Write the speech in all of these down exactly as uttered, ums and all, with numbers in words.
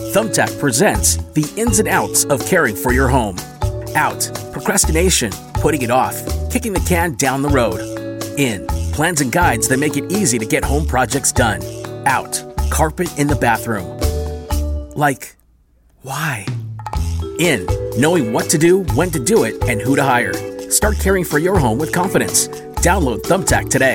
Thumbtack presents the ins and outs of caring for your home. Out, procrastination, putting it off, kicking the can down the road. In, plans and guides that make it easy to get home projects done. Out, carpet in the bathroom. Like, why? In, knowing what to do, when to do it, and who to hire. Start caring for your home with confidence. Download Thumbtack today.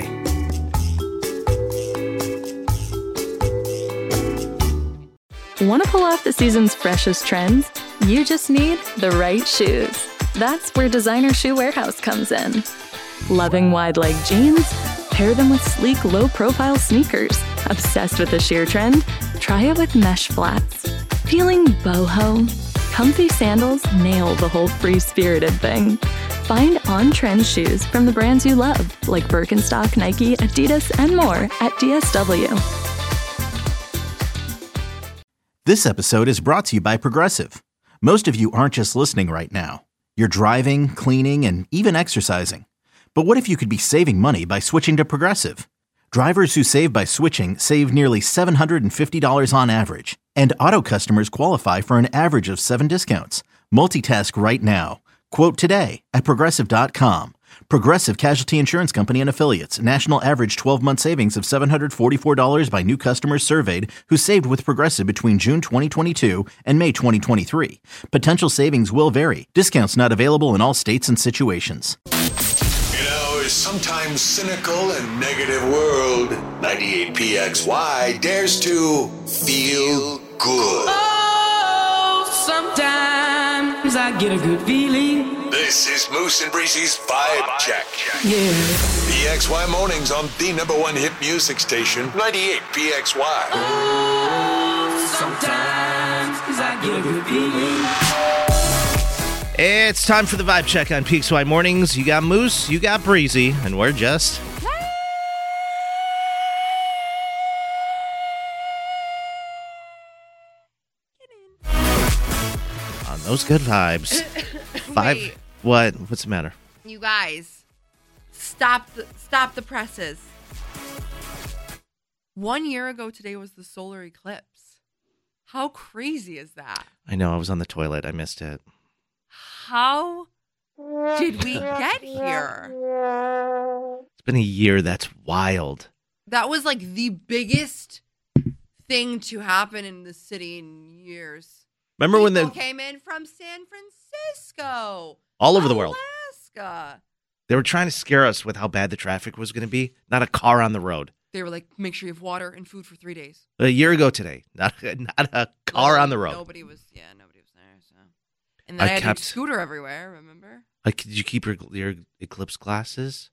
Want to pull off the season's freshest trends? You just need the right shoes. That's where Designer Shoe Warehouse comes in. Loving wide leg jeans? Pair them with sleek, low-profile sneakers. Obsessed with the sheer trend? Try it with mesh flats. Feeling boho? Comfy sandals nail the whole free-spirited thing. Find on-trend shoes from the brands you love, like Birkenstock, Nike, Adidas, and more at D S W. This episode is brought to you by Progressive. Most of you aren't just listening right now. You're driving, cleaning, and even exercising. But what if you could be saving money by switching to Progressive? Drivers who save by switching save nearly seven hundred fifty dollars on average. And auto customers qualify for an average of seven discounts. Multitask right now. Quote today at Progressive dot com. Progressive Casualty Insurance Company and Affiliates. National average twelve-month savings of seven hundred forty-four dollars by new customers surveyed who saved with Progressive between June twenty twenty-two and May twenty twenty-three. Potential savings will vary. Discounts not available in all states and situations. You know, a sometimes cynical and negative world, ninety-eight P X Y dares to feel good. Oh, sometimes I get a good feeling. This is Moose and Breezy's Vibe Check. Yeah. P X Y mornings on the number one hit music station, ninety-eight P X Y. Oh, sometimes I get a good feeling. It's time for the Vibe Check on P X Y mornings. You got Moose, you got Breezy, and we're just... on those good vibes. Five... Wait. What? What's the matter? You guys, stop the, stop the presses. One year ago today was the solar eclipse. How crazy is that? I know, I was on the toilet. I missed it. How did we get here? It's been a year. That's wild. That was like the biggest thing to happen in the city in years. Remember when People the... came in from San Francisco. all over the world. Alaska. They were trying to scare us with how bad the traffic was going to be. Not a car on the road. They were like, make sure you have water and food for three days. A year ago today. Not, not a car Literally, on the road. Nobody was, yeah, nobody was there. So, and then I, I had kept- a scooter everywhere, remember? Like, did you keep your, your eclipse glasses?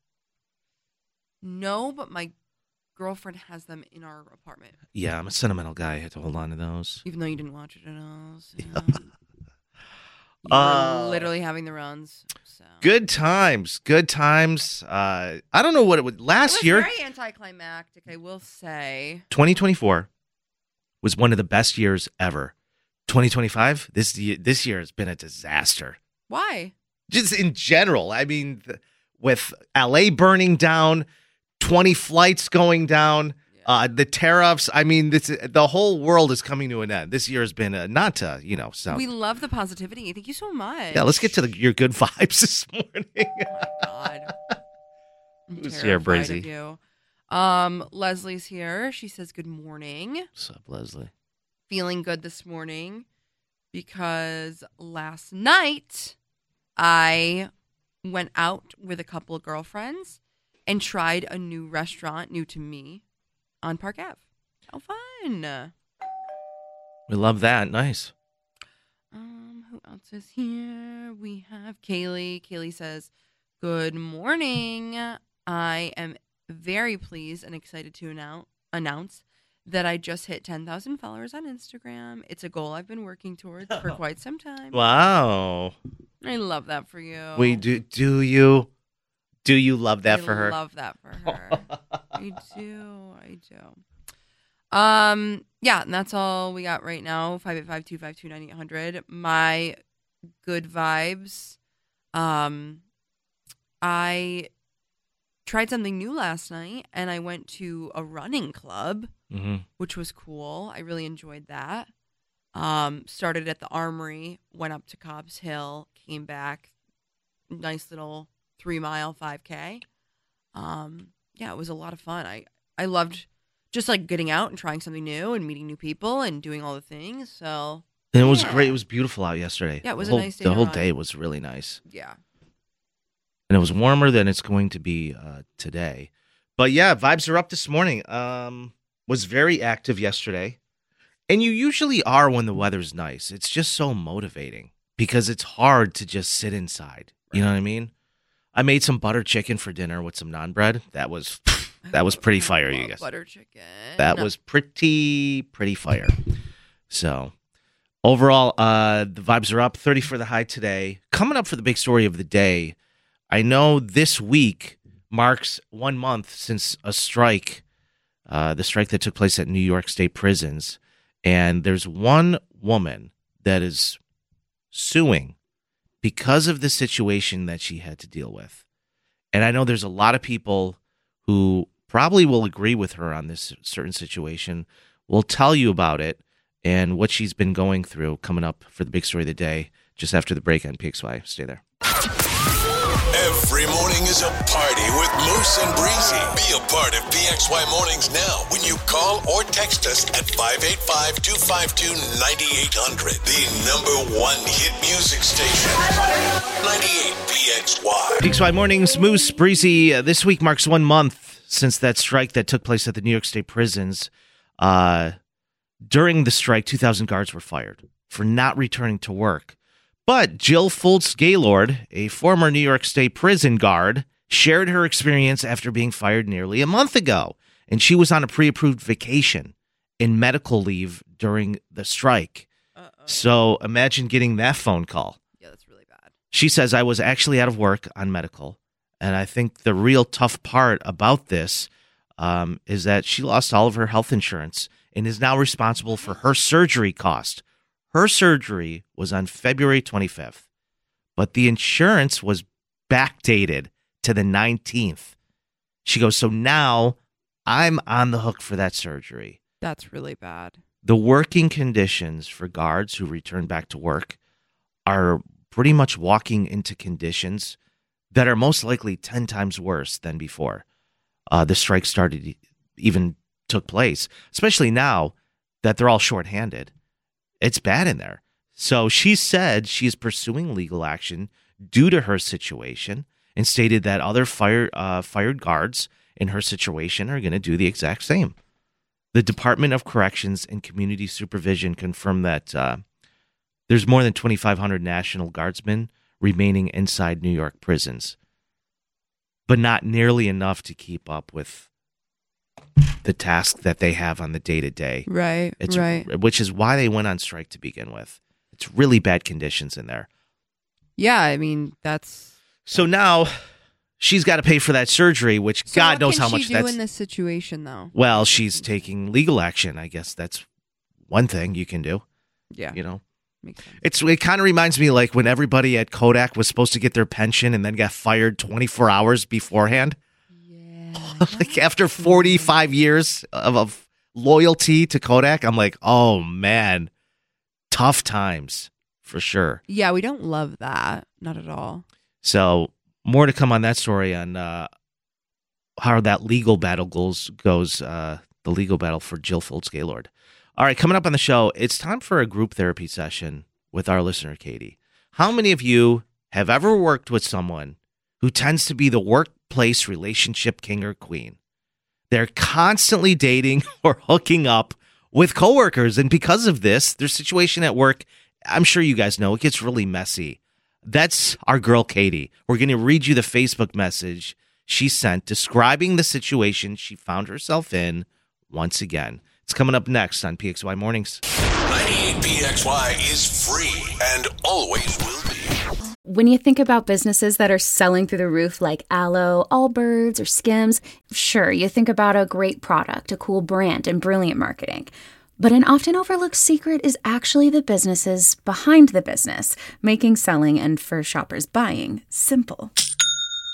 No, but my girlfriend has them in our apartment. Yeah, I'm a sentimental guy. I had to hold on to those. Even though you didn't watch it at all. So. Yeah. You Uh, were literally having the runs. So. Good times. Good times. Uh, I don't know what it was. It Last was year, very anticlimactic, I will say. twenty twenty-four was one of the best years ever. twenty twenty-five, this, ye- this year has been a disaster. Why? Just in general. I mean, th- with L A burning down, twenty flights going down, uh, the tariffs. I mean, this, the whole world is coming to an end. This year has been uh, not to, you know, so. We love the positivity. Thank you so much. Yeah, let's get to the, your good vibes this morning. Oh my God. I'm Who's terrified here, of Breezy? you. Um, Leslie's here. She says, good morning. What's up, Leslie? Feeling good this morning because last night I went out with a couple of girlfriends and tried a new restaurant, new to me, on Park Avenue. How fun. We love that. Nice. Um, who else is here? We have Kaylee. Kaylee says, good morning. I am very pleased and excited to announce, announce that I just hit ten thousand followers on Instagram. It's a goal I've been working towards for quite some time. Wow. I love that for you. We do. Do you? Do you love that I for her? love that for her. I do. I do. Um. Yeah, and that's all we got right now. five eight five, two five two, nine eight hundred. My good vibes. Um, I tried something new last night, and I went to a running club, Mm-hmm. which was cool. I really enjoyed that. Um, started at the Armory, went up to Cobb's Hill, came back. Nice little three mile five K. Um, yeah, it was a lot of fun. I, I loved just like getting out and trying something new and meeting new people and doing all the things. So and it was yeah. great. It was beautiful out yesterday. Yeah, it was the a whole, nice day. The to whole run. day was really nice. Yeah. And it was warmer than it's going to be uh, today. But yeah, vibes are up this morning. Um, was very active yesterday. And you usually are when the weather's nice. It's just so motivating because it's hard to just sit inside. You know what I mean? I made some butter chicken for dinner with some naan bread. That was that was pretty fire, you guys. Butter chicken. That was pretty, pretty fire. So overall, uh, the vibes are up. thirty for the high today. Coming up for the big story of the day, I know this week marks one month since a strike, uh, the strike that took place at New York State prisons. And there's one woman that is suing because of the situation that she had to deal with. And I know there's a lot of people who probably will agree with her on this certain situation. We'll tell you about it and what she's been going through coming up for the big story of the day just after the break on P X Y. Stay there. Every morning is a party with Moose and Breezy. Be a part of P X Y Mornings now when you call or text us at five eight five, two five two, nine eight hundred. The number one hit music station. ninety-eight P X Y. P X Y Mornings, Moose, Breezy. Uh, this week marks one month since that strike that took place at the New York State prisons. Uh, during the strike, two thousand guards were fired for not returning to work. But Jill Fultz-Gaylord, a former New York State prison guard, shared her experience after being fired nearly a month ago. And she was on a pre-approved vacation in medical leave during the strike. Uh-oh. So imagine getting that phone call. Yeah, that's really bad. She says, I was actually out of work on medical. And I think the real tough part about this um, is that she lost all of her health insurance and is now responsible for her surgery cost. Her surgery was on February twenty-fifth, but the insurance was backdated to the nineteenth. She goes, so now I'm on the hook for that surgery. That's really bad. The working conditions for guards who return back to work are pretty much walking into conditions that are most likely ten times worse than before uh, the strike started, even took place, especially now that they're all shorthanded. It's bad in there. So she said she is pursuing legal action due to her situation and stated that other fire, uh, fired guards in her situation are going to do the exact same. The Department of Corrections and Community Supervision confirmed that uh, there's more than twenty-five hundred National Guardsmen remaining inside New York prisons, but not nearly enough to keep up with the task that they have on the day-to-day. Right, it's, right. Which is why they went on strike to begin with. It's really bad conditions in there. Yeah, I mean, that's... So now she's got to pay for that surgery, which so God knows how how much do that's... in this situation, though? Well, she's taking legal action. I guess that's one thing you can do. Yeah. You know? Makes sense. It's It kind of reminds me like when everybody at Kodak was supposed to get their pension and then got fired twenty-four hours beforehand. Like after forty-five years of, of loyalty to Kodak, I'm like, oh man, tough times for sure. Yeah, we don't love that. Not at all. So more to come on that story on uh, how that legal battle goes, goes uh, the legal battle for Jill Fultz-Gaylord. All right, coming up on the show, it's time for a group therapy session with our listener, Katie. How many of you have ever worked with someone who tends to be the workplace relationship king or queen? They're constantly dating or hooking up with coworkers. And because of this, their situation at work, I'm sure you guys know, it gets really messy. That's our girl, Katie. We're going to read you the Facebook message she sent describing the situation she found herself in once again. It's coming up next on P X Y Mornings. ninety-eight P X Y is free and always will be. When you think about businesses that are selling through the roof like Aloe, Allbirds, or Skims, sure, you think about a great product, a cool brand, and brilliant marketing. But an often overlooked secret is actually the businesses behind the business, making selling and for shoppers buying simple.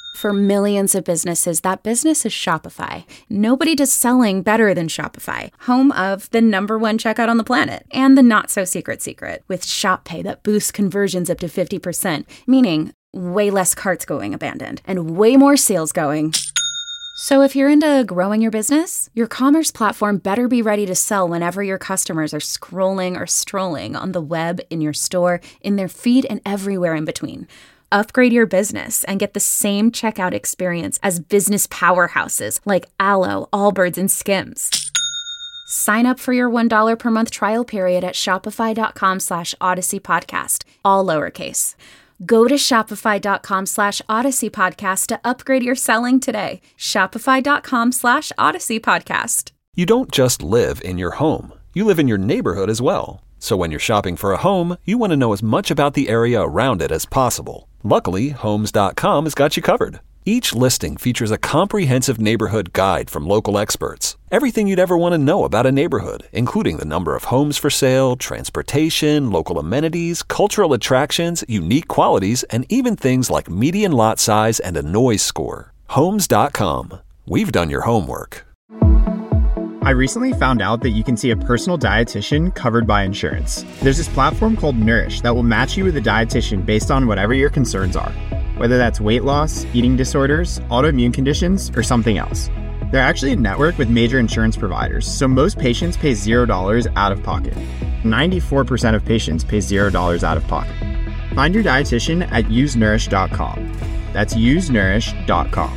For millions of businesses, that business is Shopify. Nobody does selling better than Shopify, home of the number one checkout on the planet and the not-so-secret secret with Shop Pay that boosts conversions up to fifty percent, meaning way less carts going abandoned and way more sales going. So if you're into growing your business, your commerce platform better be ready to sell whenever your customers are scrolling or strolling on the web, in your store, in their feed, and everywhere in between. Upgrade your business and get the same checkout experience as business powerhouses like Alo, Allbirds, and Skims. Sign up for your one dollar per month trial period at shopify.com slash Odyssey Podcast, all lowercase. Go to shopify.com slash Odyssey Podcast to upgrade your selling today. Shopify.com slash Odyssey Podcast. You don't just live in your home. You live in your neighborhood as well. So when you're shopping for a home, you want to know as much about the area around it as possible. Luckily, Homes dot com has got you covered. Each listing features a comprehensive neighborhood guide from local experts. Everything you'd ever want to know about a neighborhood, including the number of homes for sale, transportation, local amenities, cultural attractions, unique qualities, and even things like median lot size and a noise score. Homes dot com. We've done your homework. I recently found out that you can see a personal dietitian covered by insurance. There's this platform called Nourish that will match you with a dietitian based on whatever your concerns are, whether that's weight loss, eating disorders, autoimmune conditions, or something else. They're actually a network with major insurance providers, so most patients pay zero dollars out of pocket. ninety-four percent of patients pay zero dollars out of pocket. Find your dietitian at use nourish dot com. That's use nourish dot com.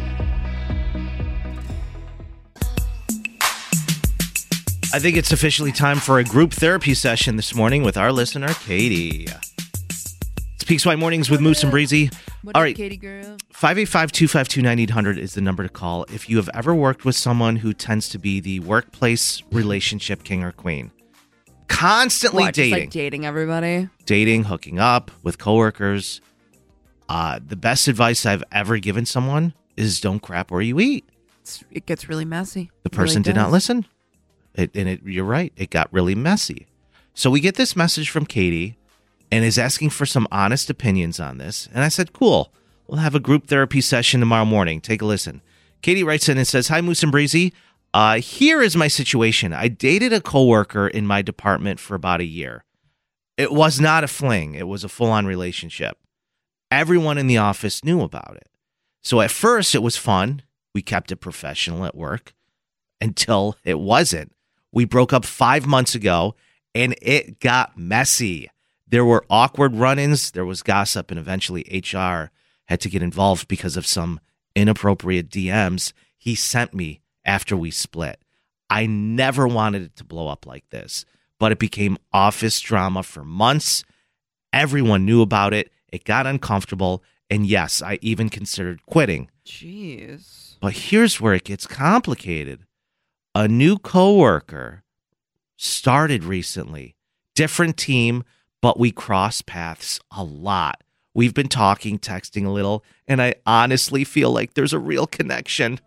I think it's officially time for a group therapy session this morning with our listener, Katie. It's P X Y Mornings with Moose and Breezy. What All up, right, Katie girl? five eight five, two five two, nine eight hundred is the number to call if you have ever worked with someone who tends to be the workplace relationship king or queen. Constantly What, just, dating. like dating everybody? Dating, hooking up with coworkers. Uh, the best advice I've ever given someone is don't crap where you eat. It's, it gets really messy. The It really person did not does. listen. It, and it, you're right. It got really messy. So we get this message from Katie and is asking for some honest opinions on this. And I said, cool. We'll have a group therapy session tomorrow morning. Take a listen. Katie writes in and says, hi, Moose and Breezy. Uh, here is my situation. I dated a coworker in my department for about a year. It was not a fling. It was a full-on relationship. Everyone in the office knew about it. So at first it was fun. We kept it professional at work until it wasn't. We broke up five months ago, and it got messy. There were awkward run-ins, there was gossip, and eventually H R had to get involved because of some inappropriate D Ms he sent me after we split. I never wanted it to blow up like this, but it became office drama for months. Everyone knew about it. It got uncomfortable, and yes, I even considered quitting. Jeez. But here's where it gets complicated. A new coworker started recently. Different team, but we cross paths a lot. We've been talking, texting a little, and I honestly feel like there's a real connection.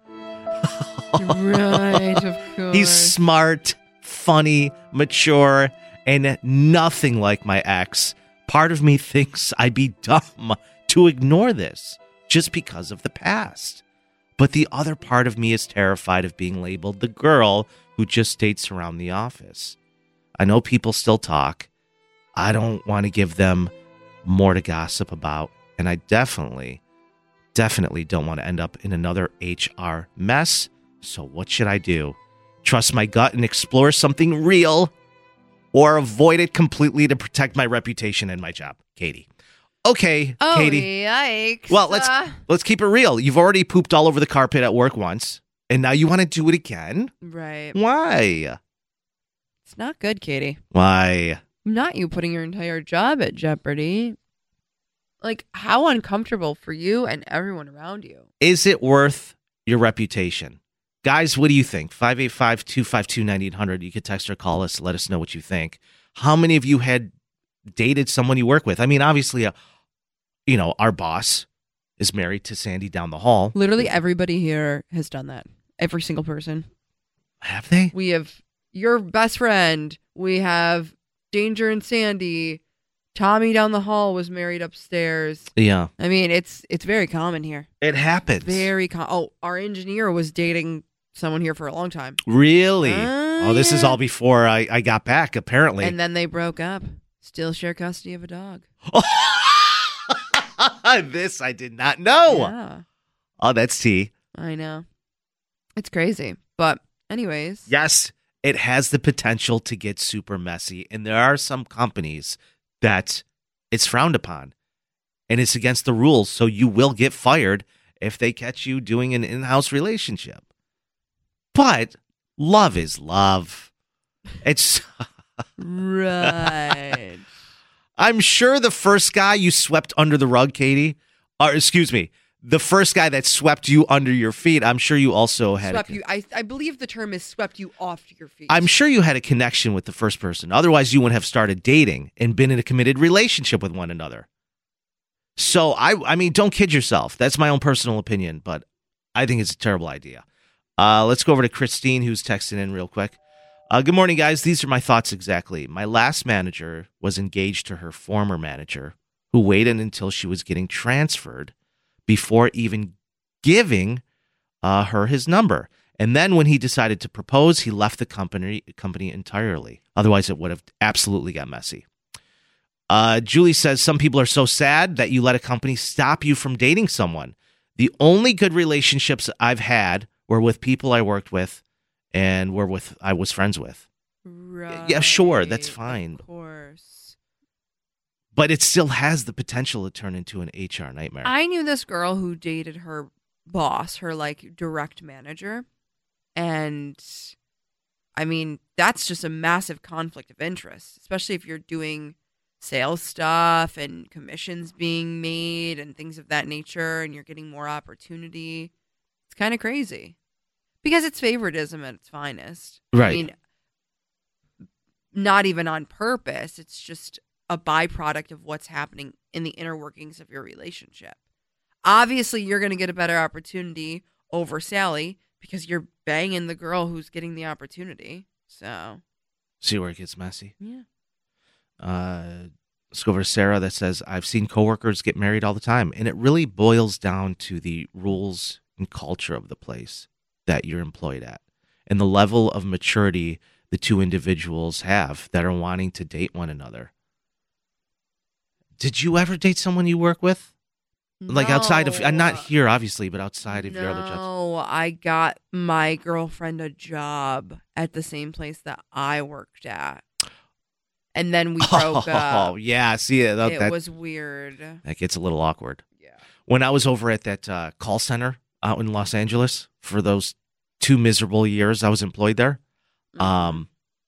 Right, of course. He's smart, funny, mature, and nothing like my ex. Part of me thinks I'd be dumb to ignore this just because of the past. But the other part of me is terrified of being labeled the girl who just dates around the office. I know people still talk. I don't want to give them more to gossip about. And I definitely, definitely don't want to end up in another H R mess. So what should I do? Trust my gut and explore something real, or avoid it completely to protect my reputation and my job? Katie. Okay, Oh, Katie. yikes. Well, let's Uh, let's keep it real. You've already pooped all over the carpet at work once, and now you want to do it again? right. Why? It's not good, Katie. Why? Not you putting your entire job at jeopardy. Like, how uncomfortable for you and everyone around you. Is it worth your reputation? Guys, what do you think? five eight five, two five two, nine eight hundred. You could text or call us. Let us know what you think. How many of you had dated someone you work with? I mean, obviously, uh, you know, our boss is married to Sandy down the hall. Literally everybody here has done that. Every single person. Have they? We have your best friend. We have Danger and Sandy. Tommy down the hall was married upstairs. Yeah. I mean, it's it's very common here. It happens. Very com- Oh, our engineer was dating someone here for a long time. Really? Uh, oh, this yeah. is all before I, I got back, apparently. And then they broke up. Still share custody of a dog. This I did not know. Yeah. Oh, that's tea. I know. It's crazy. But anyways. Yes, it has the potential to get super messy. And there are some companies that it's frowned upon. And it's against the rules. So you will get fired if they catch you doing an in-house relationship. But love is love. It's right. I'm sure the first guy you swept under the rug, Katie, or excuse me, the first guy that swept you under your feet, I'm sure you also had Swept a, you. I, I believe the term is swept you off your feet. I'm sure you had a connection with the first person. Otherwise, you wouldn't have started dating and been in a committed relationship with one another. So, I I mean, don't kid yourself. That's my own personal opinion, but I think it's a terrible idea. Uh, let's go over to Christine, who's texting in real quick. Uh, good morning, guys. These are my thoughts exactly. My last manager was engaged to her former manager, who waited until she was getting transferred before even giving uh, her his number. And then when he decided to propose, he left the company company entirely. Otherwise, it would have absolutely got messy. Uh, Julie says, some people are so sad that you let a company stop you from dating someone. The only good relationships I've had were with people I worked with and were with I was friends with. Right. Yeah, sure, that's fine. Of course. But it still has the potential to turn into an H R nightmare. I knew this girl who dated her boss, her like direct manager. And I mean, that's just a massive conflict of interest, especially if you're doing sales stuff and commissions being made and things of that nature, and you're getting more opportunity. It's kind of crazy because it's favoritism at its finest. Right. I mean, not even on purpose. It's just a byproduct of what's happening in the inner workings of your relationship. Obviously, you're going to get a better opportunity over Sally because you're banging the girl who's getting the opportunity. So, see where it gets messy? Yeah. Uh, let's go over to Sarah that says, I've seen coworkers get married all the time, and it really boils down to the rules and culture of the place that you're employed at and the level of maturity the two individuals have that are wanting to date one another. Did you ever date someone you work with? No. Like outside of, uh, not here, obviously, but outside of no, your other jobs? No, I got my girlfriend a job at the same place that I worked at. And then we broke oh, up. Oh, yeah. See, that, it that, was weird. That gets a little awkward. Yeah. When I was over at that uh, call center out in Los Angeles for those two miserable years I was employed there, mm-hmm. um,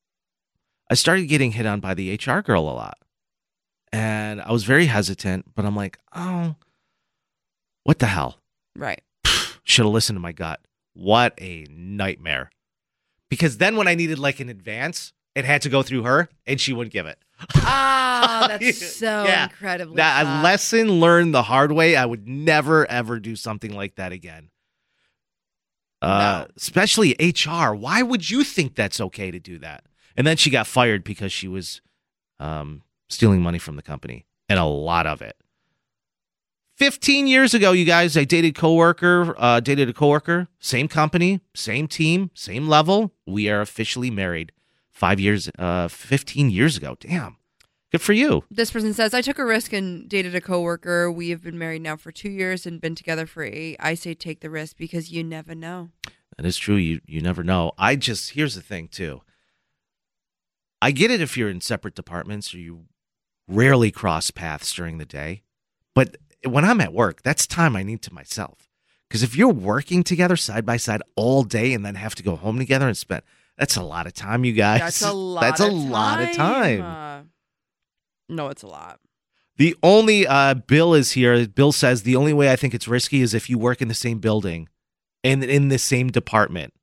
I started getting hit on by the H R girl a lot. And I was very hesitant, but I'm like, oh, what the hell? Right. Should have listened to my gut. What a nightmare. Because then when I needed like an advance, it had to go through her, and she wouldn't give it. Ah, that's so yeah. incredibly That tough. a lesson learned the hard way. I would never, ever do something like that again. Uh, no. Especially H R. Why would you think that's okay to do that? And then she got fired because she was um, stealing money from the company, and a lot of it. Fifteen years ago, you guys, I dated coworker, uh, dated a coworker, same company, same team, same level. We are officially married. Five years, uh, fifteen years ago. Damn. Good for you. This person says, I took a risk and dated a coworker. We have been married now for two years and been together for eight. I say take the risk because you never know. That is true. You you never know. I just, here's the thing, too. I get it if you're in separate departments or you rarely cross paths during the day. But when I'm at work, that's time I need to myself. Because if you're working together side by side all day and then have to go home together and spend... That's a lot of time, you guys. That's a lot That's a of lot time. of time. Uh, no, it's a lot. The only, uh, Bill is here. Bill says, the only way I think it's risky is if you work in the same building and in the same department.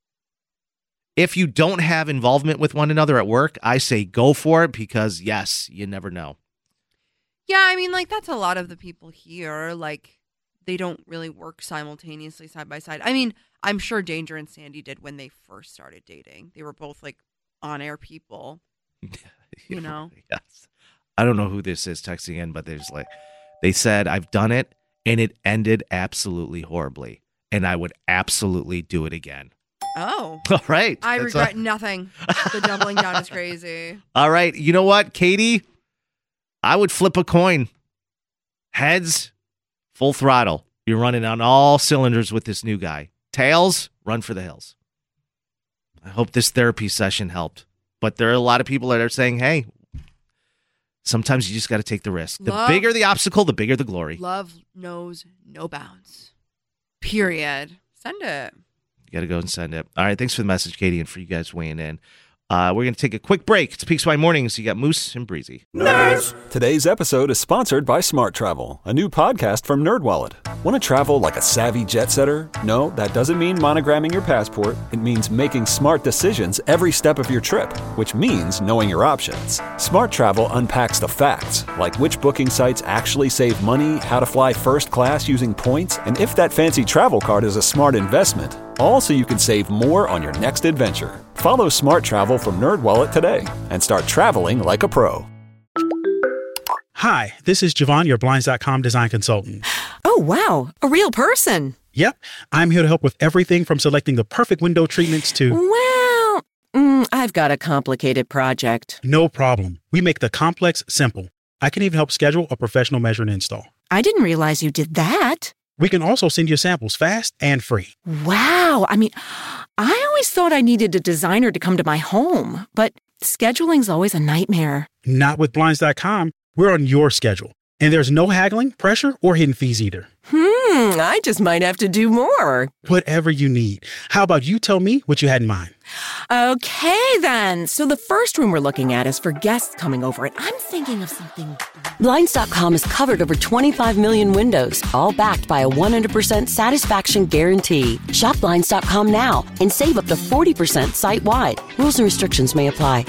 If you don't have involvement with one another at work, I say go for it because, yes, you never know. Yeah, I mean, like, that's a lot of the people here. Like, they don't really work simultaneously side by side. I mean, I'm sure Danger and Sandy did when they first started dating. They were both like on-air people, you know? Yes. I don't know who this is texting in, but there's like, they said, I've done it and it ended absolutely horribly. And I would absolutely do it again. Oh. All right. I That's regret a- nothing. The doubling down is crazy. All right. You know what, Katie? I would flip a coin. Heads, full throttle. You're running on all cylinders with this new guy. Tails, run for the hills. I hope this therapy session helped. But there are a lot of people that are saying, hey, sometimes you just got to take the risk. The Love- bigger the obstacle, the bigger the glory. Love knows no bounds. Period. Send it. You got to go and send it. All right. Thanks for the message, Katie, and for you guys weighing in. Uh, we're going to take a quick break. It's P X Y Mornings. You got Moose and Breezy. Nerds! Today's episode is sponsored by Smart Travel, a new podcast from NerdWallet. Want to travel like a savvy jet setter? No, that doesn't mean monogramming your passport. It means making smart decisions every step of your trip, which means knowing your options. Smart Travel unpacks the facts, like which booking sites actually save money, how to fly first class using points, and if that fancy travel card is a smart investment. All so you can save more on your next adventure. Follow Smart Travel from NerdWallet today and start traveling like a pro. Hi, this is Javon, your Blinds dot com design consultant. Oh, wow. A real person. Yep, I'm here to help with everything from selecting the perfect window treatments to... Well, mm, I've got a complicated project. No problem. We make the complex simple. I can even help schedule a professional measure and install. I didn't realize you did that. We can also send you samples fast and free. Wow. I mean, I always thought I needed a designer to come to my home, but scheduling's always a nightmare. Not with Blinds dot com. We're on your schedule. And there's no haggling, pressure, or hidden fees either. Hmm, I just might have to do more. Whatever you need. How about you tell me what you had in mind? Okay, then. So the first room we're looking at is for guests coming over, and I'm thinking of something... Blinds dot com has covered over twenty-five million windows, all backed by a one hundred percent satisfaction guarantee. Shop Blinds dot com now and save up to forty percent site-wide. Rules and restrictions may apply.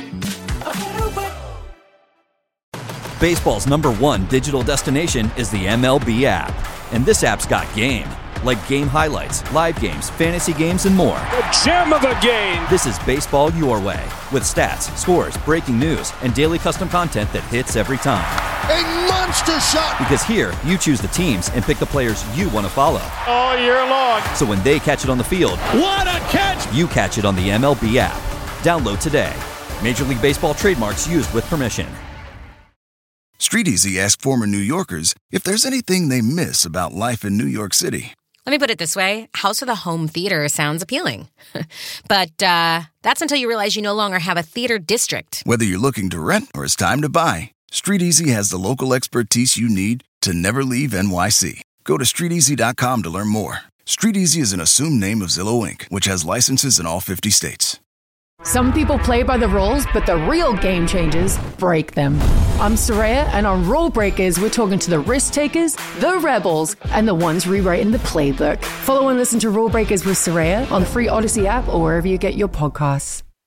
Baseball's number one digital destination is the M L B app. And this app's got game. Like game highlights, live games, fantasy games, and more. The gem of the game! This is baseball your way. With stats, scores, breaking news, and daily custom content that hits every time. A monster shot! Because here, you choose the teams and pick the players you want to follow. All year long. So when they catch it on the field, what a catch! You catch it on the M L B app. Download today. Major League Baseball trademarks used with permission. StreetEasy asked former New Yorkers if there's anything they miss about life in New York City. Let me put it this way. House with a home theater sounds appealing. But uh, that's until you realize you no longer have a theater district. Whether you're looking to rent or it's time to buy, StreetEasy has the local expertise you need to never leave N Y C. Go to street easy dot com to learn more. StreetEasy is an assumed name of Zillow Incorporated, which has licenses in all fifty states. Some people play by the rules, but the real game changers break them. I'm Soraya, and on Rule Breakers, we're talking to the risk takers, the rebels, and the ones rewriting the playbook. Follow and listen to Rule Breakers with Soraya on the free Odyssey app or wherever you get your podcasts.